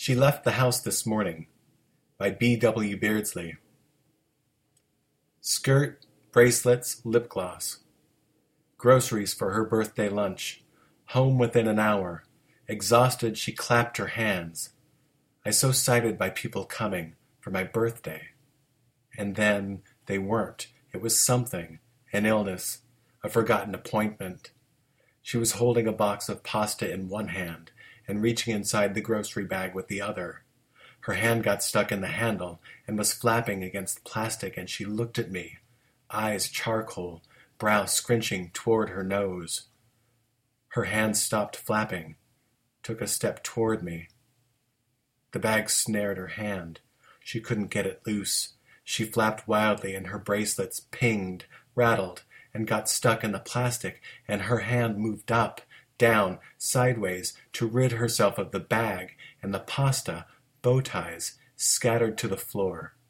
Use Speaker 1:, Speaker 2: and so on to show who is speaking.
Speaker 1: She Left the House This Morning by B. W. Beardsley. Skirt, bracelets, lip gloss. Groceries for her birthday lunch. Home within an hour. Exhausted, she clapped her hands. I so cited by people coming for my birthday. And then they weren't. It was something, an illness, a forgotten appointment. She was holding a box of pasta in one hand and reaching inside the grocery bag with the other. Her hand got stuck in the handle and was flapping against plastic, and she looked at me, eyes charcoal, brow scrunching toward her nose. Her hand stopped flapping, took a step toward me. The bag snared her hand. She couldn't get it loose. She flapped wildly, and her bracelets pinged, rattled, and got stuck in the plastic, and her hand moved up, down, sideways, to rid herself of the bag and the pasta, bow ties, scattered to the floor.